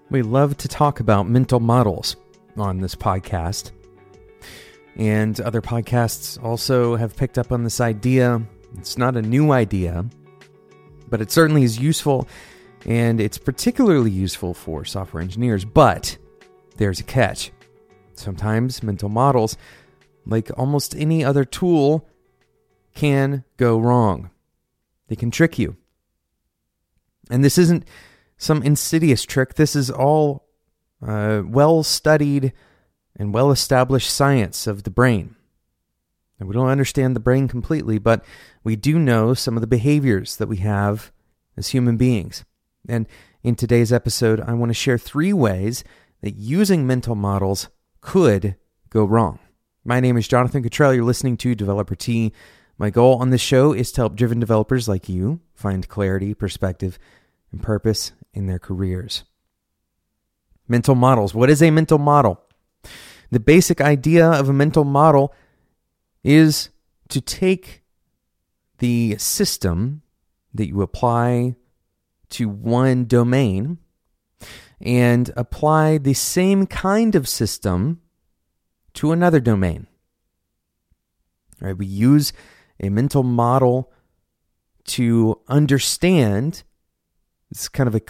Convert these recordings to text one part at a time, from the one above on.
We love to talk about mental models on this podcast. And other podcasts also have picked up on this idea. It's not a new idea, but it certainly is useful, and it's particularly useful for software engineers. But there's a catch. Sometimes mental models, like almost any other tool, can go wrong. They can trick you. And this isn't some insidious trick. This is all well-studied and well-established science of the brain. And we don't understand the brain completely, but we do know some of the behaviors that we have as human beings. And in today's episode, I want to share 3 ways that using mental models could go wrong. My name is Jonathan Cottrell. You're listening to Developer Tea. My goal on this show is to help driven developers like you find clarity, perspective, and purpose in their careers. Mental models. What is a mental model? The basic idea of a mental model is to take the system that you apply to one domain and apply the same kind of system to another domain. All right, we use a mental model to understand. It's kind of a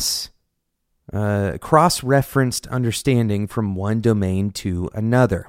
cross-referenced understanding from one domain to another.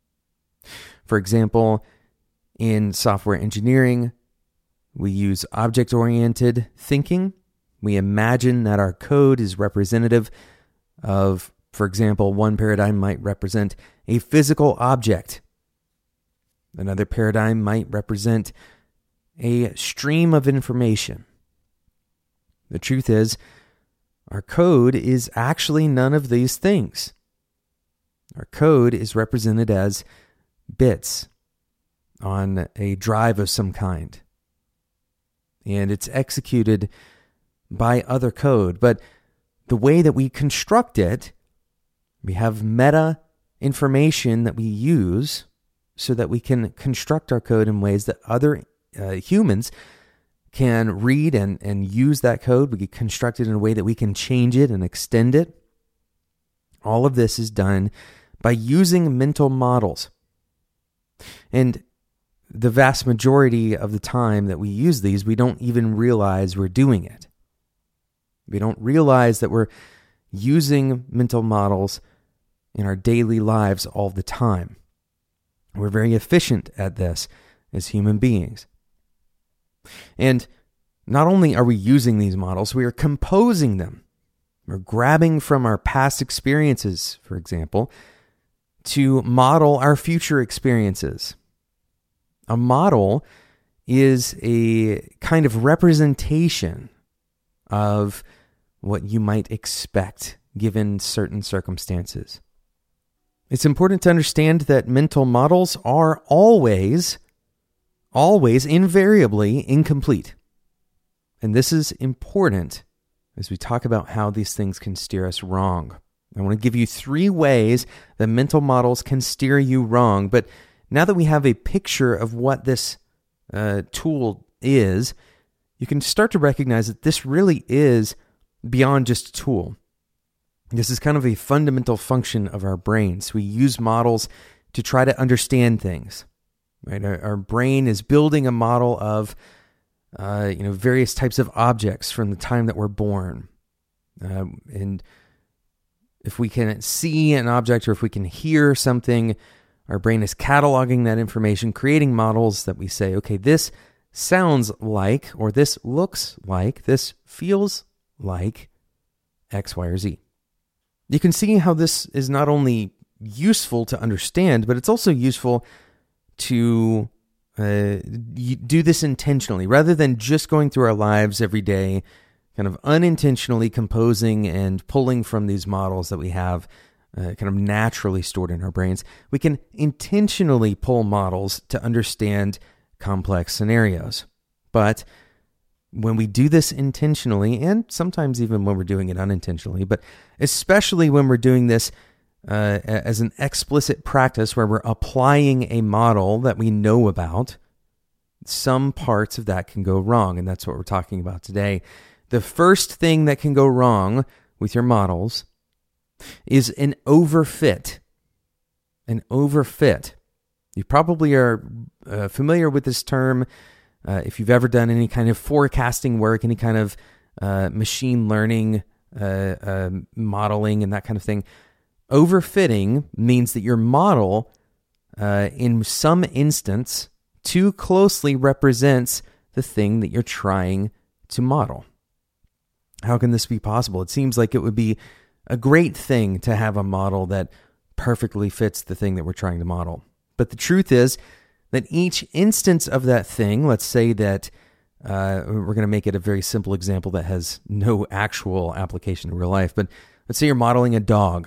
For example, in software engineering, we use object-oriented thinking. We imagine that our code is representative of, for example, one paradigm might represent a physical object. Another paradigm might represent a stream of information. The truth is, our code is actually none of these things. Our code is represented as bits on a drive of some kind. And it's executed by other code. But the way that we construct it, we have meta information that we use so that we can construct our code in ways that other humans can read and use that code. We can construct it in a way that we can change it and extend it. All of this is done by using mental models. And the vast majority of the time that we use these, we don't even realize we're doing it. We don't realize that we're using mental models in our daily lives all the time. We're very efficient at this as human beings. And not only are we using these models, we are composing them. We're grabbing from our past experiences, for example, to model our future experiences. A model is a kind of representation of what you might expect given certain circumstances. It's important to understand that mental models are always invariably incomplete. And this is important as we talk about how these things can steer us wrong. I want to give you 3 ways that mental models can steer you wrong. But now that we have a picture of what this tool is, you can start to recognize that this really is beyond just a tool. This is kind of a fundamental function of our brains. We use models to try to understand things. Right? Our brain is building a model of various types of objects from the time that we're born. And if we can see an object or if we can hear something, our brain is cataloging that information, creating models that we say, okay, this sounds like, or this looks like, this feels like X, Y, or Z. You can see how this is not only useful to understand, but it's also useful to do this intentionally, rather than just going through our lives every day, kind of unintentionally composing and pulling from these models that we have kind of naturally stored in our brains. We can intentionally pull models to understand complex scenarios. But when we do this intentionally, and sometimes even when we're doing it unintentionally, but especially when we're doing this as an explicit practice where we're applying a model that we know about, some parts of that can go wrong, and that's what we're talking about today. The first thing that can go wrong with your models is an overfit. An overfit. You probably are familiar with this term if you've ever done any kind of forecasting work, any kind of machine learning modeling and that kind of thing. Overfitting means that your model, in some instance, too closely represents the thing that you're trying to model. How can this be possible? It seems like it would be a great thing to have a model that perfectly fits the thing that we're trying to model. But the truth is that each instance of that thing, let's say that we're going to make it a very simple example that has no actual application in real life, but let's say you're modeling a dog.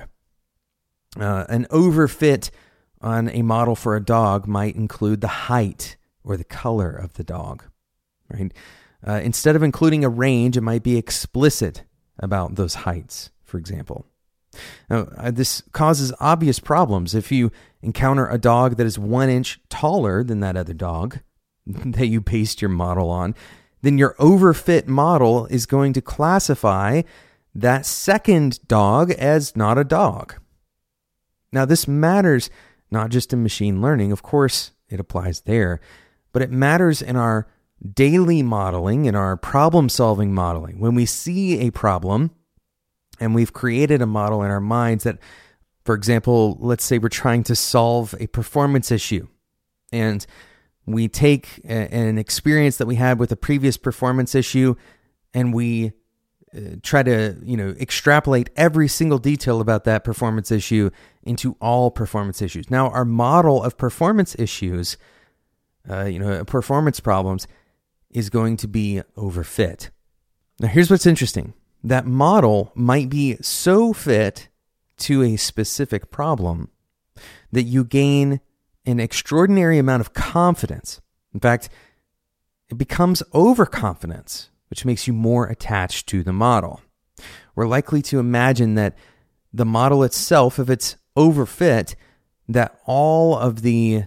An overfit on a model for a dog might include the height or the color of the dog, right? Instead of including a range, it might be explicit about those heights, for example. Now, this causes obvious problems. If you encounter a dog that is 1 inch taller than that other dog that you based your model on, then your overfit model is going to classify that second dog as not a dog. Now, this matters not just in machine learning. Of course, it applies there, but it matters in our daily modeling, in our problem-solving modeling. When we see a problem and we've created a model in our minds that, for example, let's say we're trying to solve a performance issue, and we take an experience that we had with a previous performance issue and we try to, extrapolate every single detail about that performance issue into all performance issues. Now, our model of performance issues, performance problems, is going to be overfit. Now, here's what's interesting. That model might be so fit to a specific problem that you gain an extraordinary amount of confidence. In fact, it becomes overconfidence, which makes you more attached to the model. We're likely to imagine that the model itself, if it's overfit, that all of the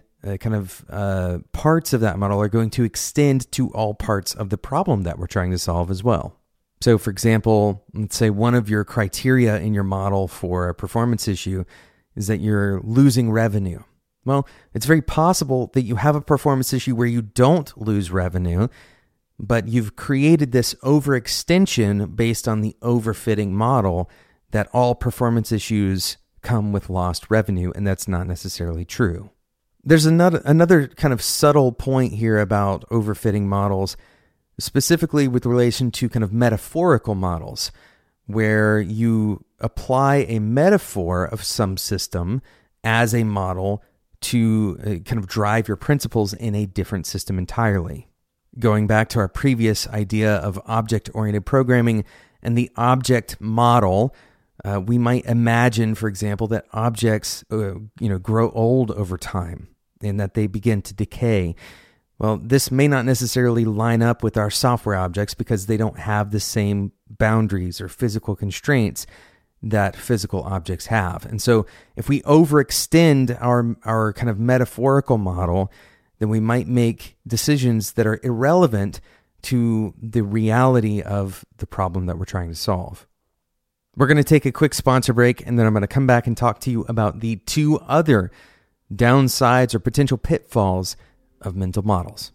parts of that model are going to extend to all parts of the problem that we're trying to solve as well. So, for example, let's say one of your criteria in your model for a performance issue is that you're losing revenue. Well, it's very possible that you have a performance issue where you don't lose revenue, but you've created this overextension based on the overfitting model that all performance issues come with lost revenue, and that's not necessarily true. There's another kind of subtle point here about overfitting models, specifically with relation to kind of metaphorical models, where you apply a metaphor of some system as a model to kind of drive your principles in a different system entirely. Going back to our previous idea of object-oriented programming and the object model, we might imagine, for example, that objects grow old over time and that they begin to decay. Well, this may not necessarily line up with our software objects because they don't have the same boundaries or physical constraints that physical objects have. And so if we overextend our kind of metaphorical model, then we might make decisions that are irrelevant to the reality of the problem that we're trying to solve. We're going to take a quick sponsor break, and then I'm going to come back and talk to you about the 2 other downsides or potential pitfalls of mental models.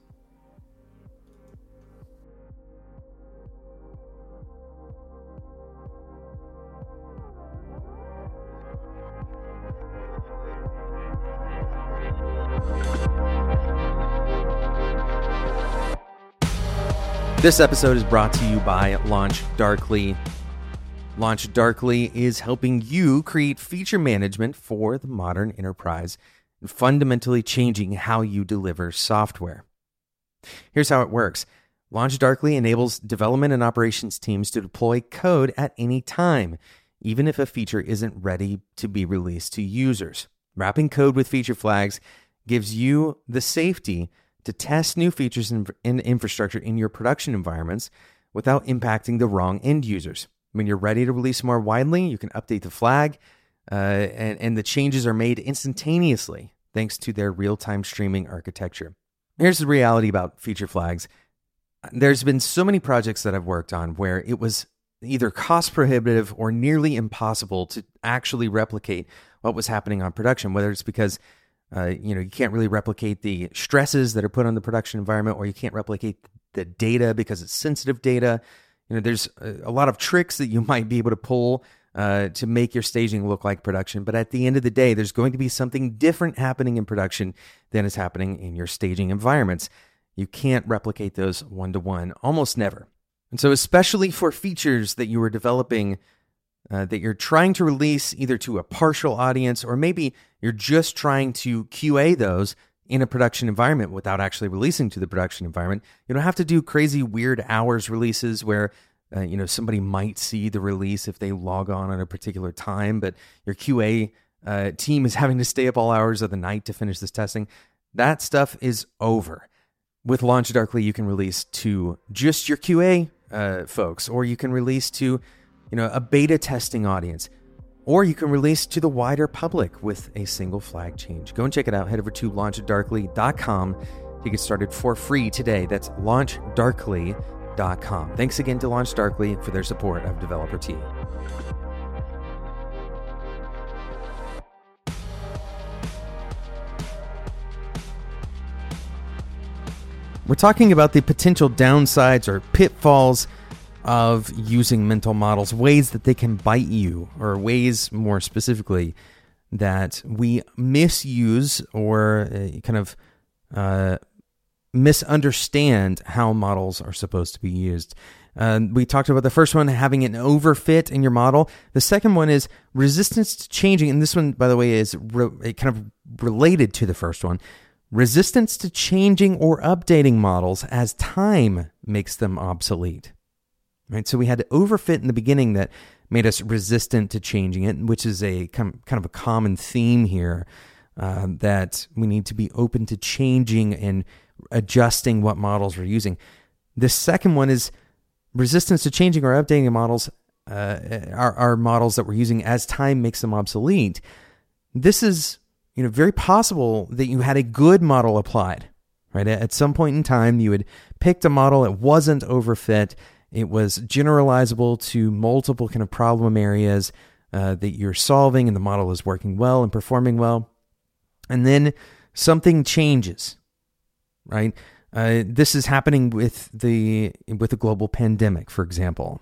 This episode is brought to you by LaunchDarkly. LaunchDarkly is helping you create feature management for the modern enterprise and fundamentally changing how you deliver software. Here's how it works. LaunchDarkly enables development and operations teams to deploy code at any time, even if a feature isn't ready to be released to users. Wrapping code with feature flags gives you the safety to test new features in infrastructure in your production environments without impacting the wrong end users. When you're ready to release more widely, you can update the flag, and the changes are made instantaneously thanks to their real-time streaming architecture. Here's the reality about feature flags. There's been so many projects that I've worked on where it was either cost prohibitive or nearly impossible to actually replicate what was happening on production, whether it's because you can't really replicate the stresses that are put on the production environment, or you can't replicate the data because it's sensitive data. There's a lot of tricks that you might be able to pull to make your staging look like production. But at the end of the day, there's going to be something different happening in production than is happening in your staging environments. You can't replicate those one-to-one, almost never. And so especially for features that you are developing, that you're trying to release either to a partial audience, or maybe you're just trying to QA those in a production environment without actually releasing to the production environment. You don't have to do crazy weird hours releases where somebody might see the release if they log on at a particular time, but your QA team is having to stay up all hours of the night to finish this testing. That stuff is over. With LaunchDarkly, you can release to just your QA folks, or you can release to a beta testing audience, or you can release to the wider public with a single flag change. Go and check it out. Head over to launchdarkly.com to get started for free today. That's launchdarkly.com. Thanks again to LaunchDarkly for their support of Developer Tea. We're talking about the potential downsides or pitfalls of using mental models, ways that they can bite you, or ways more specifically that we misuse or misunderstand how models are supposed to be used. We talked about the first one, having an overfit in your model. The second one is resistance to changing, and this one, by the way, is kind of related to the first one. Resistance to changing or updating models as time makes them obsolete. Right? So we had overfit in the beginning that made us resistant to changing it, which is a kind of a common theme here, that we need to be open to changing and adjusting what models we're using. The second one is resistance to changing or updating models, our models that we're using as time makes them obsolete. This is very possible that you had a good model applied, right? At some point in time, you had picked a model, it wasn't overfit, it was generalizable to multiple kind of problem areas that you're solving, and the model is working well and performing well. And then something changes, right? This is happening with the global pandemic, for example.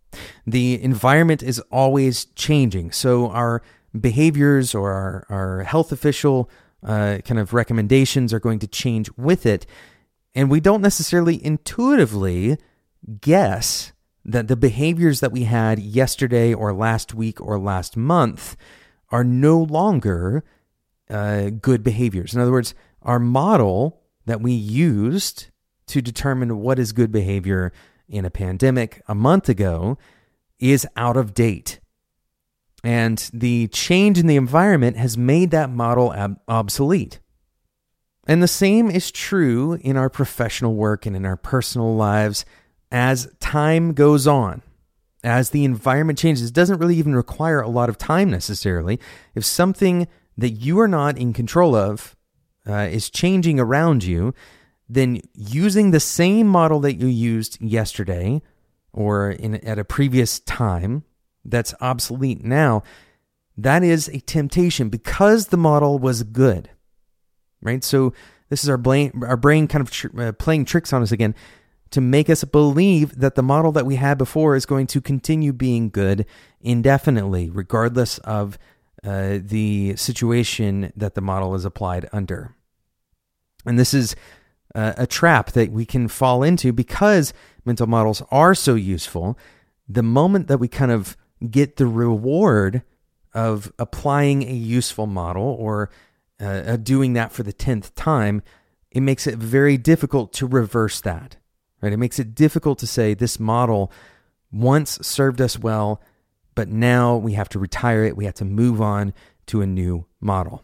The environment is always changing, so our behaviors or our health official kind of recommendations are going to change with it. And we don't necessarily intuitively guess that the behaviors that we had yesterday or last week or last month are no longer good behaviors. In other words, our model that we used to determine what is good behavior in a pandemic a month ago is out of date. And the change in the environment has made that model obsolete. And the same is true in our professional work and in our personal lives as time goes on. As the environment changes, it doesn't really even require a lot of time necessarily. If something that you are not in control of is changing around you, then using the same model that you used yesterday or at a previous time that's obsolete now, that is a temptation because the model was good, right? So this is our brain kind of playing tricks on us again to make us believe that the model that we had before is going to continue being good indefinitely, regardless of the situation that the model is applied under. And this is a trap that we can fall into because mental models are so useful. The moment that we kind of get the reward of applying a useful model or doing that for the 10th time, it makes it very difficult to reverse that, right? It makes it difficult to say this model once served us well, but now we have to retire it. We have to move on to a new model.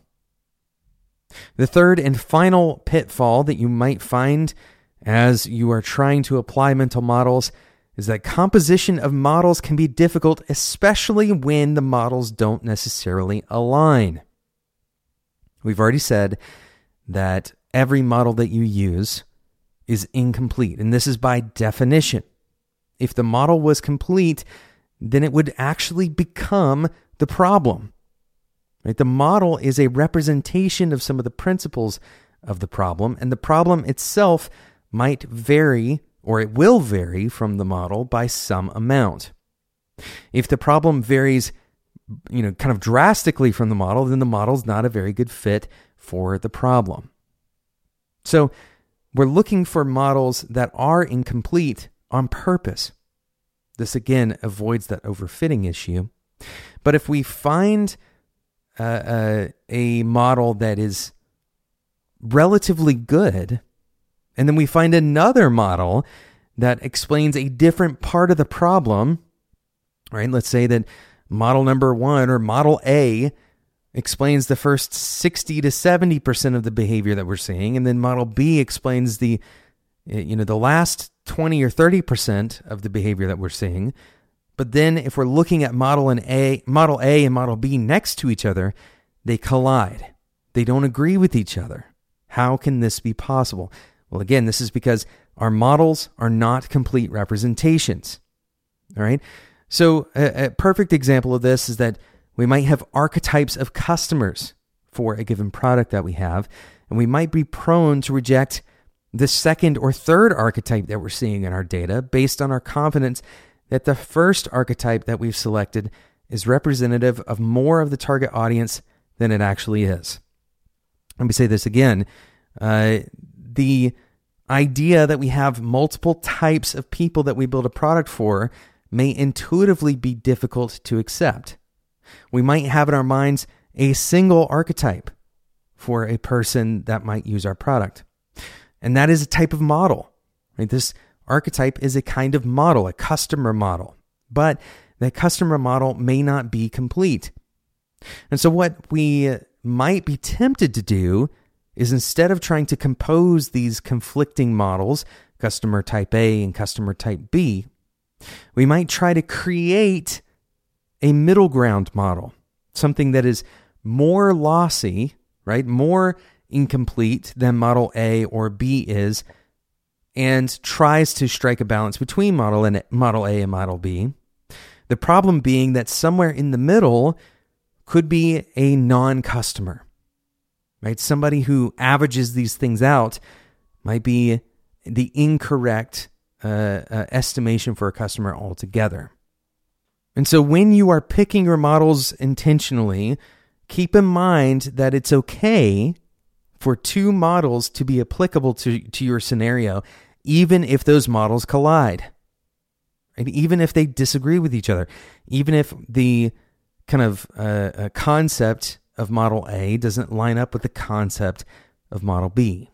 The third and final pitfall that you might find as you are trying to apply mental models is that composition of models can be difficult, especially when the models don't necessarily align. We've already said that every model that you use is incomplete, and this is by definition. if the model was complete, then it would actually become the problem. Right? The model is a representation of some of the principles of the problem, and the problem itself might vary, or it will vary from the model by some amount. If the problem varies, kind of drastically from the model, then the model's not a very good fit for the problem. So we're looking for models that are incomplete on purpose. This again avoids that overfitting issue. But if we find a model that is relatively good, and then we find another model that explains a different part of the problem, right? Let's say that model number 1 or model A explains the first 60 to 70% of the behavior that we're seeing, and then model B explains the last 20 or 30% of the behavior that we're seeing. But then if we're looking at model A and model B next to each other, they collide. They don't agree with each other. How can this be possible? Well, again, this is because our models are not complete representations. All right. So a perfect example of this is that we might have archetypes of customers for a given product that we have, and we might be prone to reject the second or third archetype that we're seeing in our data based on our confidence that the first archetype that we've selected is representative of more of the target audience than it actually is. Let me say this again. The idea that we have multiple types of people that we build a product for may intuitively be difficult to accept. We might have in our minds a single archetype for a person that might use our product. And that is a type of model. Right? This archetype is a kind of model, a customer model. But that customer model may not be complete. And so what we might be tempted to do is, instead of trying to compose these conflicting models, customer type A and customer type B, we might try to create a middle ground model, something that is more lossy, right? More incomplete than model A or B is, and tries to strike a balance between model A and model B. The problem being that somewhere in the middle could be a non-customer, right? Somebody who averages these things out might be the incorrect estimation for a customer altogether. And so when you are picking your models intentionally, keep in mind that it's okay for two models to be applicable to your scenario, even if those models collide, and even if they disagree with each other, even if the kind of concept of model A doesn't line up with the concept of model B.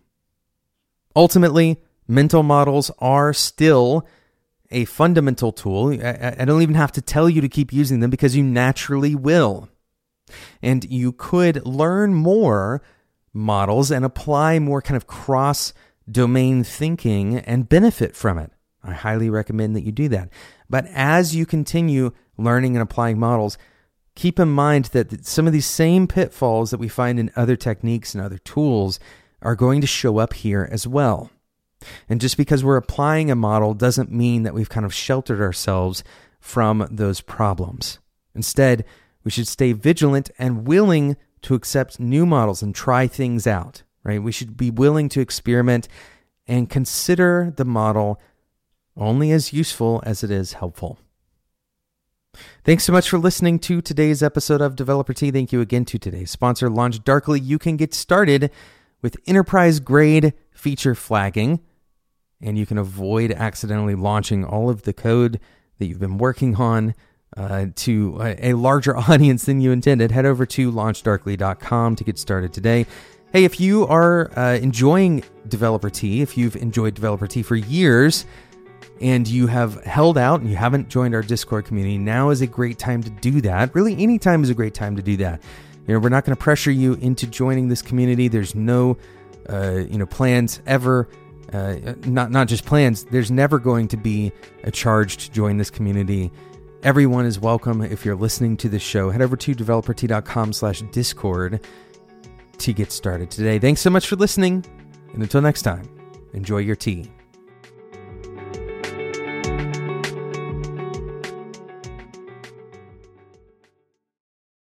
Ultimately, mental models are still a fundamental tool. I don't even have to tell you to keep using them, because you naturally will. And you could learn more models and apply more kind of cross-domain thinking and benefit from it. I highly recommend that you do that. But as you continue learning and applying models, keep in mind that some of these same pitfalls that we find in other techniques and other tools are going to show up here as well. And just because we're applying a model doesn't mean that we've kind of sheltered ourselves from those problems. Instead, we should stay vigilant and willing to accept new models and try things out, right? We should be willing to experiment and consider the model only as useful as it is helpful. Thanks so much for listening to today's episode of Developer Tea. Thank you again to today's sponsor, LaunchDarkly. You can get started with enterprise-grade feature flagging, and you can avoid accidentally launching all of the code that you've been working on to a larger audience than you intended. Head over to launchdarkly.com to get started today. Hey, if you are enjoying Developer Tea, if you've enjoyed Developer Tea for years, and you have held out and you haven't joined our Discord community, now is a great time to do that. Really, any time is a great time to do that. We're not going to pressure you into joining this community. There's no, plans ever. Not just plans. There's never going to be a charge to join this community. Everyone is welcome. If you're listening to this show, head over to developertea.com/discord to get started today. Thanks so much for listening, and until next time, enjoy your tea.